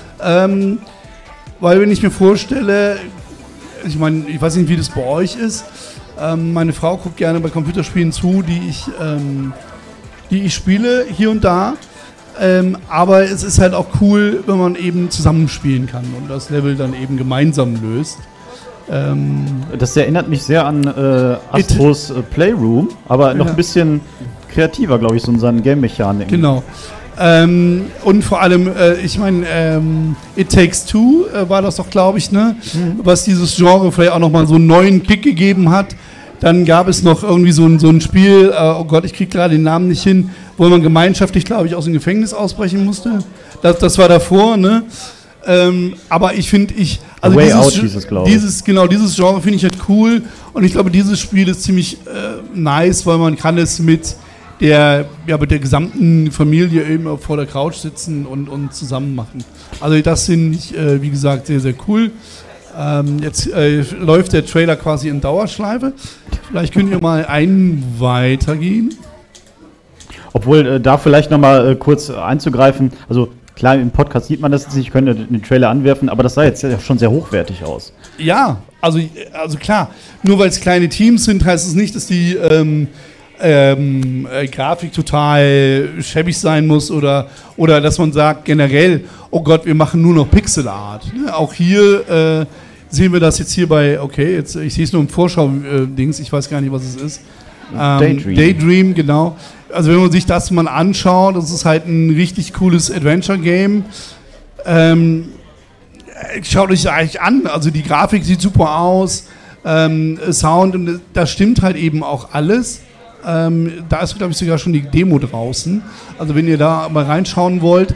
Weil wenn ich mir vorstelle, ich meine, ich weiß nicht, wie das bei euch ist, meine Frau guckt gerne bei Computerspielen zu, die ich spiele, hier und da. Aber es ist halt auch cool, wenn man eben zusammenspielen kann und das Level dann eben gemeinsam löst. Das erinnert mich sehr an Astros Playroom, aber noch ein bisschen kreativer, glaube ich, so in seinen Game-Mechaniken. Genau. Und vor allem, ich meine, It Takes Two war das doch, glaube ich, ne? Was dieses Genre vielleicht auch nochmal so einen neuen Kick gegeben hat. Dann gab es noch irgendwie so ein Spiel, oh Gott, ich kriege gerade den Namen nicht hin, wo man gemeinschaftlich, glaube ich, aus dem Gefängnis ausbrechen musste. Das war davor, ne? Aber ich finde, also dieses Genre finde ich halt cool und ich glaube, dieses Spiel ist ziemlich nice, weil man kann es mit der gesamten Familie eben vor der Couch sitzen und zusammen machen. Also das finde ich, wie gesagt, sehr, sehr cool. Jetzt läuft der Trailer quasi in Dauerschleife. Vielleicht könnt ihr mal einen weitergehen. Obwohl, da vielleicht nochmal kurz einzugreifen, also klar, im Podcast sieht man das jetzt nicht, ich könnte den Trailer anwerfen, aber das sah jetzt schon sehr hochwertig aus. Ja, also klar, nur weil es kleine Teams sind, heißt es nicht, dass die Grafik total schäbig sein muss oder dass man sagt generell, oh Gott, wir machen nur noch Pixelart. Ja, auch hier sehen wir das jetzt hier bei, ich sehe es nur im Vorschau-Dings, ich weiß gar nicht, was es ist. Daydream, genau. Also wenn man sich das mal anschaut, das ist halt ein richtig cooles Adventure-Game. Schaut euch das eigentlich an, also die Grafik sieht super aus, Sound, und das stimmt halt eben auch alles. Da ist, glaube ich, sogar schon die Demo draußen. Also wenn ihr da mal reinschauen wollt,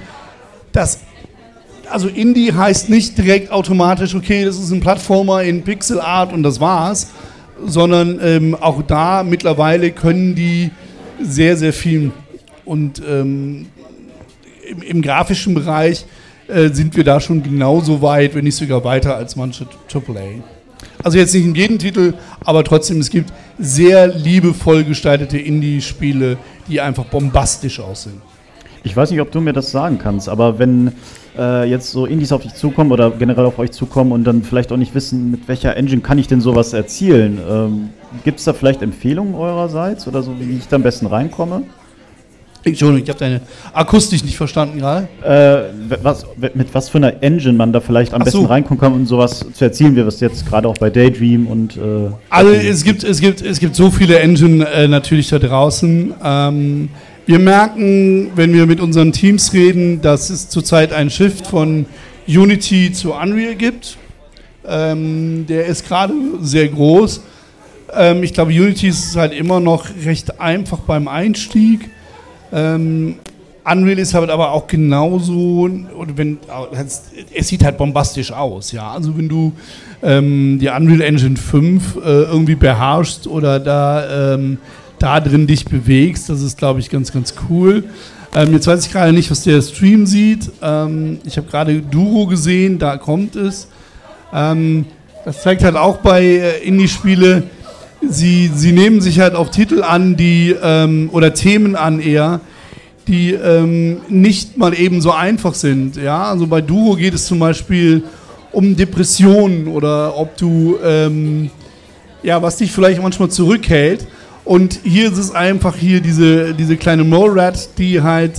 also Indie heißt nicht direkt automatisch, okay, das ist ein Plattformer in Pixel Art und das war's, sondern auch da mittlerweile können die sehr, sehr viel. Und im grafischen Bereich sind wir da schon genauso weit, wenn nicht sogar weiter als manche AAA. Also jetzt nicht in jedem Titel, aber trotzdem, es gibt sehr liebevoll gestaltete Indie-Spiele, die einfach bombastisch aussehen. Ich weiß nicht, ob du mir das sagen kannst, aber wenn jetzt so Indies auf dich zukommen oder generell auf euch zukommen und dann vielleicht auch nicht wissen, mit welcher Engine kann ich denn sowas erzielen, gibt es da vielleicht Empfehlungen eurerseits oder so, wie ich da am besten reinkomme? Entschuldigung, ich habe deine Akustik nicht verstanden gerade. Mit was für einer Engine man da vielleicht am besten reinkommen kann, um sowas zu erzielen, wie wir es jetzt gerade auch bei Daydream und... Also es gibt so viele Engine natürlich da draußen. Wir merken, wenn wir mit unseren Teams reden, dass es zurzeit einen Shift von Unity zu Unreal gibt. Der ist gerade sehr groß. Ich glaube, Unity ist halt immer noch recht einfach beim Einstieg. Unreal ist halt aber auch genauso, es sieht halt bombastisch aus, ja. Also wenn du die Unreal Engine 5 irgendwie beherrschst oder da drin dich bewegst, das ist, glaube ich, ganz, ganz cool. Jetzt weiß ich gerade nicht, was der Stream sieht. Ich habe gerade Duro gesehen, da kommt es. Das zeigt halt auch bei Indie-Spiele, sie nehmen sich halt auch Titel an, die oder Themen an eher, die nicht mal eben so einfach sind. Ja? Also bei Duro geht es zum Beispiel um Depressionen oder ob du, was dich vielleicht manchmal zurückhält. Und hier ist es einfach diese kleine Mole-Rat, die halt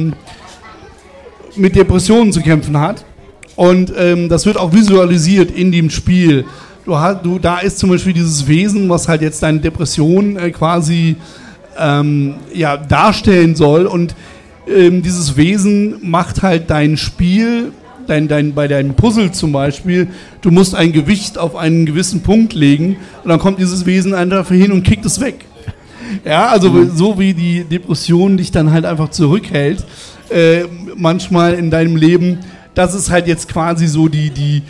mit Depressionen zu kämpfen hat. Und das wird auch visualisiert in dem Spiel. Da ist zum Beispiel dieses Wesen, was halt jetzt deine Depression quasi darstellen soll. Und dieses Wesen macht halt dein Spiel, bei deinem Puzzle zum Beispiel, du musst ein Gewicht auf einen gewissen Punkt legen und dann kommt dieses Wesen einfach hin und kickt es weg. Ja, also so wie die Depression dich dann halt einfach zurückhält, manchmal in deinem Leben, das ist halt jetzt quasi so diese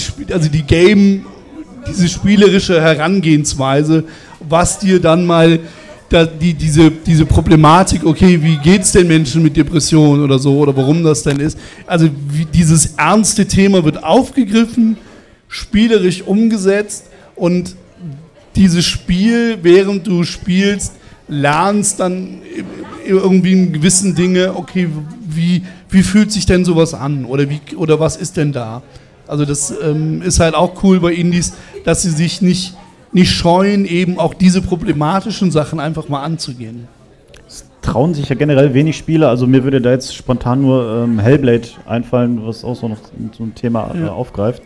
spielerische Herangehensweise, was dir dann mal diese Problematik, okay, wie geht's den Menschen mit Depressionen oder so, oder warum das denn ist. Also dieses ernste Thema wird aufgegriffen, spielerisch umgesetzt und dieses Spiel, während du spielst, lernst dann irgendwie in gewissen Dinge, okay, wie fühlt sich denn sowas an oder was ist denn da? Also das ist halt auch cool bei Indies, dass sie sich nicht scheuen, eben auch diese problematischen Sachen einfach mal anzugehen. Es trauen sich ja generell wenig Spiele, also mir würde da jetzt spontan nur Hellblade einfallen, was auch so noch so ein Thema aufgreift.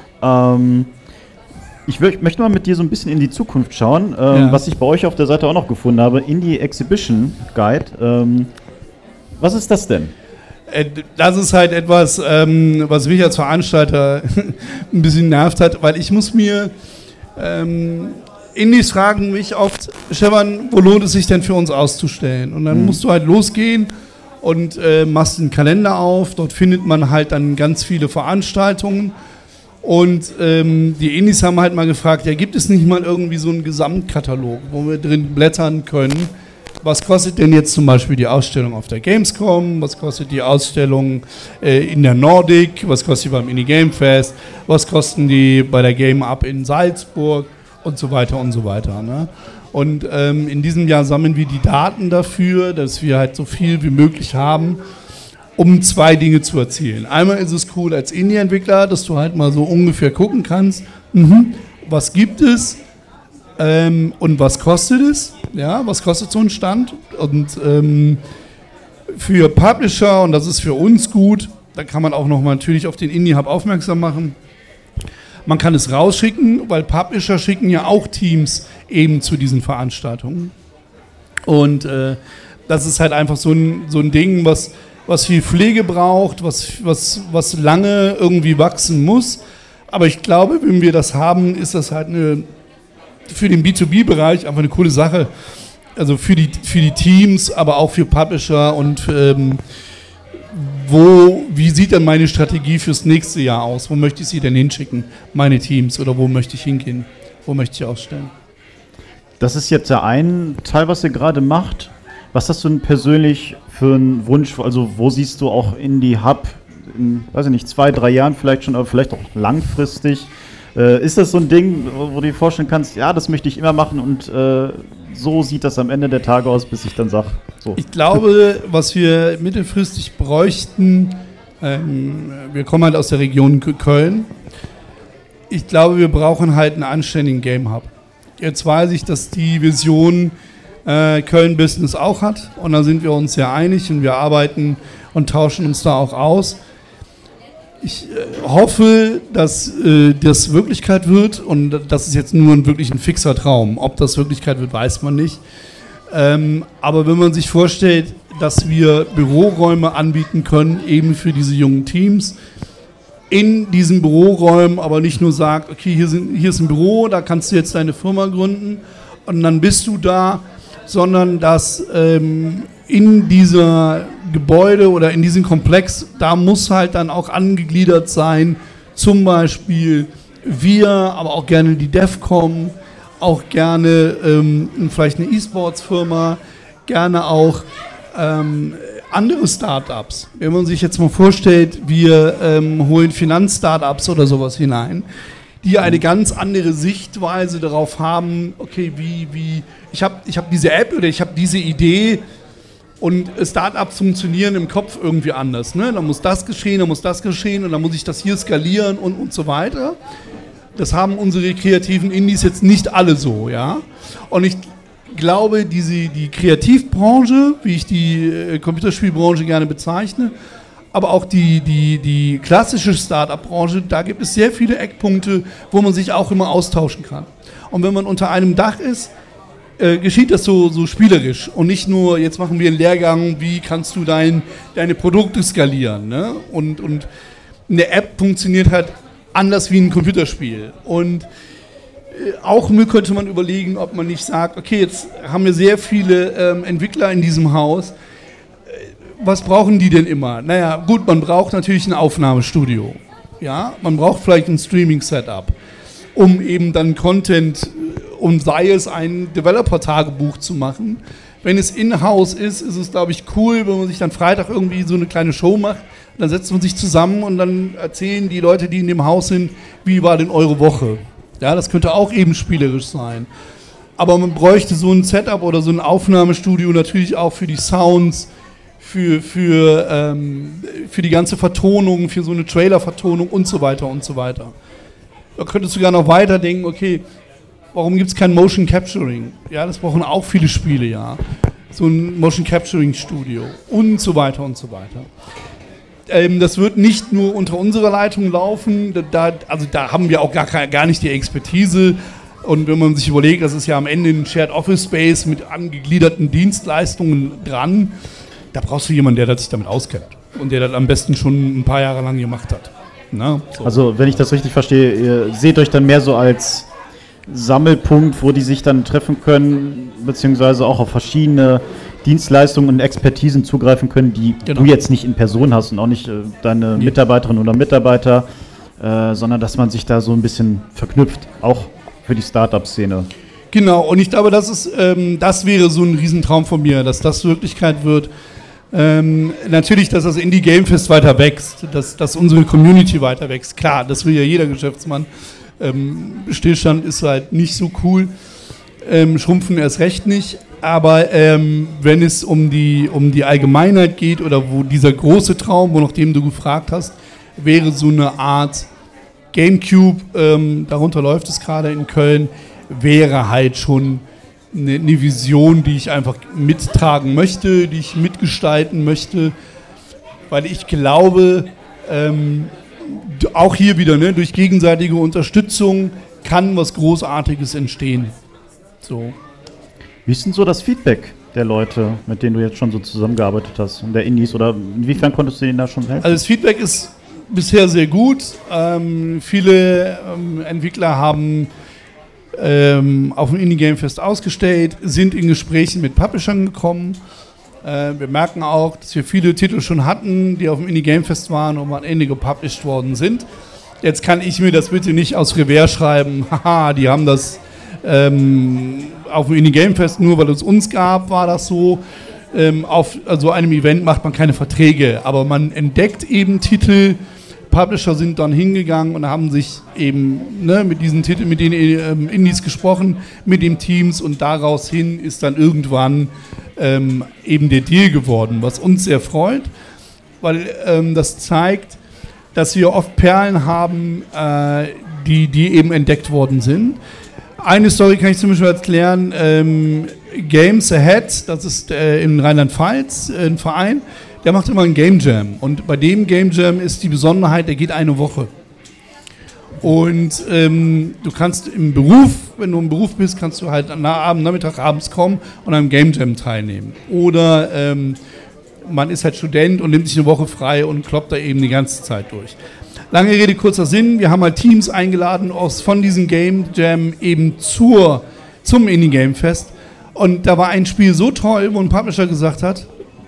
Ich möchte mal mit dir so ein bisschen in die Zukunft schauen, was ich bei euch auf der Seite auch noch gefunden habe, Indie Exhibition Guide. Was ist das denn? Das ist halt etwas, was mich als Veranstalter ein bisschen nervt hat, weil ich muss mir Indies fragen mich oft, Stefan, wo lohnt es sich denn für uns auszustellen? Und dann musst du halt losgehen und machst einen Kalender auf, dort findet man halt dann ganz viele Veranstaltungen. Und die Indies haben halt mal gefragt, ja, gibt es nicht mal irgendwie so einen Gesamtkatalog, wo wir drin blättern können? Was kostet denn jetzt zum Beispiel die Ausstellung auf der Gamescom? Was kostet die Ausstellung in der Nordic? Was kostet die beim Indie Game Fest? Was kosten die bei der Game Up in Salzburg? Und so weiter und so weiter. Ne? Und in diesem Jahr sammeln wir die Daten dafür, dass wir halt so viel wie möglich haben, um zwei Dinge zu erzielen. Einmal ist es cool als Indie-Entwickler, dass du halt mal so ungefähr gucken kannst, was gibt es und was kostet es, ja, was kostet so ein Stand. Und für Publisher, und das ist für uns gut, da kann man auch nochmal natürlich auf den Indie-Hub aufmerksam machen, man kann es rausschicken, weil Publisher schicken ja auch Teams eben zu diesen Veranstaltungen. Und das ist halt einfach so ein Ding, was viel Pflege braucht, was lange irgendwie wachsen muss. Aber ich glaube, wenn wir das haben, ist das halt für den B2B-Bereich einfach eine coole Sache. also für die Teams, aber auch für Publisher und wie sieht denn meine Strategie fürs nächste Jahr aus? Wo möchte ich sie denn hinschicken, meine Teams, oder wo möchte ich hingehen? Wo möchte ich ausstellen? Das ist jetzt der ein Teil, was ihr gerade macht. Was hast du denn persönlich für einen Wunsch? Also wo siehst du auch Indie Hub in, weiß ich nicht, 2-3 Jahren vielleicht schon, aber vielleicht auch langfristig? Ist das so ein Ding, wo du dir vorstellen kannst, ja, das möchte ich immer machen und so sieht das am Ende der Tage aus, bis ich dann sage, so. Ich glaube, was wir mittelfristig bräuchten, wir kommen halt aus der Region Köln, ich glaube, wir brauchen halt einen anständigen Game Hub. Jetzt weiß ich, dass die Vision Köln Business auch hat und da sind wir uns sehr einig und wir arbeiten und tauschen uns da auch aus. Ich hoffe, dass das Wirklichkeit wird und das ist jetzt nur wirklich ein fixer Traum. Ob das Wirklichkeit wird, weiß man nicht. Aber wenn man sich vorstellt, dass wir Büroräume anbieten können, eben für diese jungen Teams, in diesen Büroräumen aber nicht nur sagt, okay, hier ist ein Büro, da kannst du jetzt deine Firma gründen und dann bist du da, sondern dass in dieser Gebäude oder in diesem Komplex, da muss halt dann auch angegliedert sein, zum Beispiel wir, aber auch gerne die DEFCOM, auch gerne vielleicht eine E-Sports-Firma, gerne auch andere Startups. Wenn man sich jetzt mal vorstellt, wir holen Finanz-Startups oder sowas hinein, die eine ganz andere Sichtweise darauf haben, okay, ich hab diese App oder ich habe diese Idee und Startups funktionieren im Kopf irgendwie anders. Ne? Da muss das geschehen und dann muss ich das hier skalieren und so weiter. Das haben unsere kreativen Indies jetzt nicht alle so, ja. Und ich glaube, die Kreativbranche, wie ich die Computerspielbranche gerne bezeichne, aber auch die klassische Start-up-Branche, da gibt es sehr viele Eckpunkte, wo man sich auch immer austauschen kann. Und wenn man unter einem Dach ist, geschieht das so spielerisch und nicht nur, jetzt machen wir einen Lehrgang, wie kannst du deine Produkte skalieren. Ne? Und eine App funktioniert halt anders wie ein Computerspiel. Und auch könnte man überlegen, ob man nicht sagt, okay, jetzt haben wir sehr viele Entwickler in diesem Haus, was brauchen die denn immer? Naja, gut, man braucht natürlich ein Aufnahmestudio. Ja? Man braucht vielleicht ein Streaming-Setup, um eben dann Content, und sei es ein Developer-Tagebuch zu machen. Wenn es in-house ist es, glaube ich, cool, wenn man sich dann Freitag irgendwie so eine kleine Show macht. Dann setzt man sich zusammen und dann erzählen die Leute, die in dem Haus sind, wie war denn eure Woche? Ja, das könnte auch eben spielerisch sein. Aber man bräuchte so ein Setup oder so ein Aufnahmestudio natürlich auch für die Sounds, für die ganze Vertonung, für so eine Trailer-Vertonung und so weiter und so weiter. Da könntest du sogar noch weiterdenken, okay, warum gibt es kein Motion Capturing? Ja, das brauchen auch viele Spiele, ja. So ein Motion Capturing Studio und so weiter und so weiter. Das wird nicht nur unter unserer Leitung laufen, da haben wir auch gar nicht die Expertise. Und wenn man sich überlegt, das ist ja am Ende ein Shared Office Space mit angegliederten Dienstleistungen dran, da brauchst du jemanden, der sich damit auskennt und der das am besten schon ein paar Jahre lang gemacht hat. Na, so. Also wenn ich das richtig verstehe, ihr seht euch dann mehr so als Sammelpunkt, wo die sich dann treffen können, beziehungsweise auch auf verschiedene Dienstleistungen und Expertisen zugreifen können, die du jetzt nicht in Person hast und auch nicht deine Mitarbeiterinnen oder Mitarbeiter, sondern dass man sich da so ein bisschen verknüpft, auch für die Startup-Szene. Genau, und ich glaube, das wäre so ein Riesentraum von mir, dass das Wirklichkeit wird. Natürlich, dass das Indie Game Fest weiter wächst, dass unsere Community weiter wächst. Klar, das will ja jeder Geschäftsmann. Stillstand ist halt nicht so cool, Schrumpfen erst recht nicht, aber wenn es um die Allgemeinheit geht oder wo dieser große Traum, nach dem du gefragt hast, wäre so eine Art Gamecube, darunter läuft es gerade in Köln, wäre halt schon eine Vision, die ich einfach mittragen möchte, die ich mitgestalten möchte, weil ich glaube, auch hier wieder, ne, durch gegenseitige Unterstützung kann was Großartiges entstehen. So. Wie ist denn so das Feedback der Leute, mit denen du jetzt schon so zusammengearbeitet hast, und der Indies, oder inwiefern konntest du denen da schon helfen? Also das Feedback ist bisher sehr gut. Viele Entwickler haben auf dem Indie Game Fest ausgestellt, sind in Gesprächen mit Publishern gekommen. Wir merken auch, dass wir viele Titel schon hatten, die auf dem Indie Game Fest waren und am Ende gepublished worden sind. Jetzt kann ich mir das bitte nicht aus Revers schreiben, haha, die haben das auf dem Indie Game Fest, nur weil es uns gab, war das so. Auf so einem Event macht man keine Verträge, aber man entdeckt eben Titel. Publisher sind dann hingegangen und haben sich eben mit diesen Titeln, mit den Indies gesprochen, mit den Teams, und daraus hin ist dann irgendwann eben der Deal geworden, was uns sehr freut, weil das zeigt, dass wir oft Perlen haben, die eben entdeckt worden sind. Eine Story kann ich zum Beispiel erklären. Games Ahead, das ist in Rheinland-Pfalz ein Verein, der macht immer einen Game Jam. Und bei dem Game Jam ist die Besonderheit, der geht eine Woche. Und du kannst im Beruf, wenn du im Beruf bist, kannst du halt am Nachmittag, abends kommen und am Game Jam teilnehmen. Oder man ist halt Student und nimmt sich eine Woche frei und kloppt da eben die ganze Zeit durch. Lange Rede, kurzer Sinn, wir haben halt Teams eingeladen von diesem Game Jam eben zum Indie Game Fest. Und da war ein Spiel so toll, wo ein Publisher gesagt hat,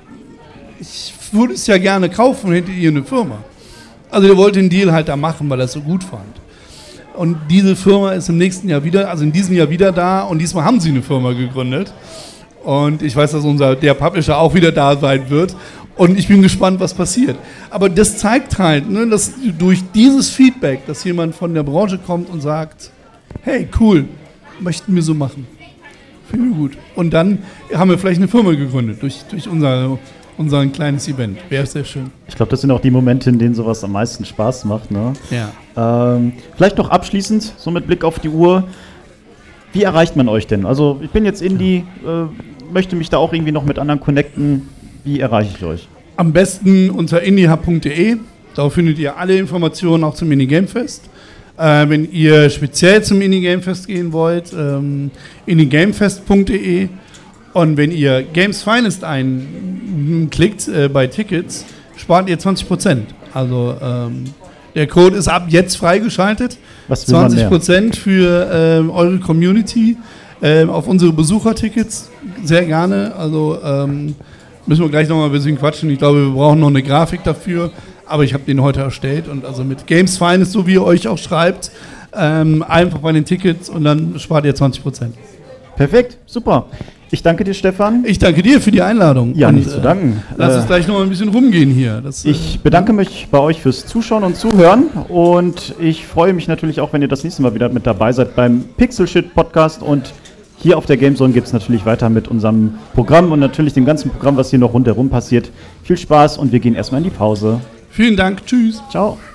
ich würde es ja gerne kaufen, hättet ihr eine Firma. Also der wollte den Deal halt da machen, weil er es so gut fand. Und diese Firma ist in diesem Jahr wieder da, und diesmal haben sie eine Firma gegründet. Und ich weiß, dass der Publisher auch wieder da sein wird. Und ich bin gespannt, was passiert. Aber das zeigt halt, dass durch dieses Feedback, dass jemand von der Branche kommt und sagt, hey, cool, möchten wir so machen. Finden wir gut. Und dann haben wir vielleicht eine Firma gegründet durch unser kleines Event. Wäre sehr schön. Ich glaube, das sind auch die Momente, in denen sowas am meisten Spaß macht. Ne? Ja. Vielleicht noch abschließend, so mit Blick auf die Uhr, wie erreicht man euch denn? Also ich bin jetzt Indie, möchte mich da auch irgendwie noch mit anderen connecten. Wie erreiche ich euch? Am besten unter indiehub.de. Da findet ihr alle Informationen auch zum Indie Game Fest. Wenn ihr speziell zum Indie Game Fest gehen wollt, indiegamefest.de. Und wenn ihr Games Finest einklickt bei Tickets, spart ihr 20%. Also der Code ist ab jetzt freigeschaltet. 20% für eure Community auf unsere Besuchertickets. Sehr gerne. Also müssen wir gleich nochmal ein bisschen quatschen. Ich glaube, wir brauchen noch eine Grafik dafür. Aber ich habe den heute erstellt. Und also mit Games Finest, so wie ihr euch auch schreibt, einfach bei den Tickets, und dann spart ihr 20%. Perfekt, super. Ich danke dir, Stefan. Ich danke dir für die Einladung. Ja, nicht zu danken. Lass uns gleich noch ein bisschen rumgehen hier. Ich bedanke mich bei euch fürs Zuschauen und Zuhören. Und ich freue mich natürlich auch, wenn ihr das nächste Mal wieder mit dabei seid beim Pixel Shit Podcast. Und hier auf der Gamezone geht es natürlich weiter mit unserem Programm und natürlich dem ganzen Programm, was hier noch rundherum passiert. Viel Spaß, und wir gehen erstmal in die Pause. Vielen Dank. Tschüss. Ciao.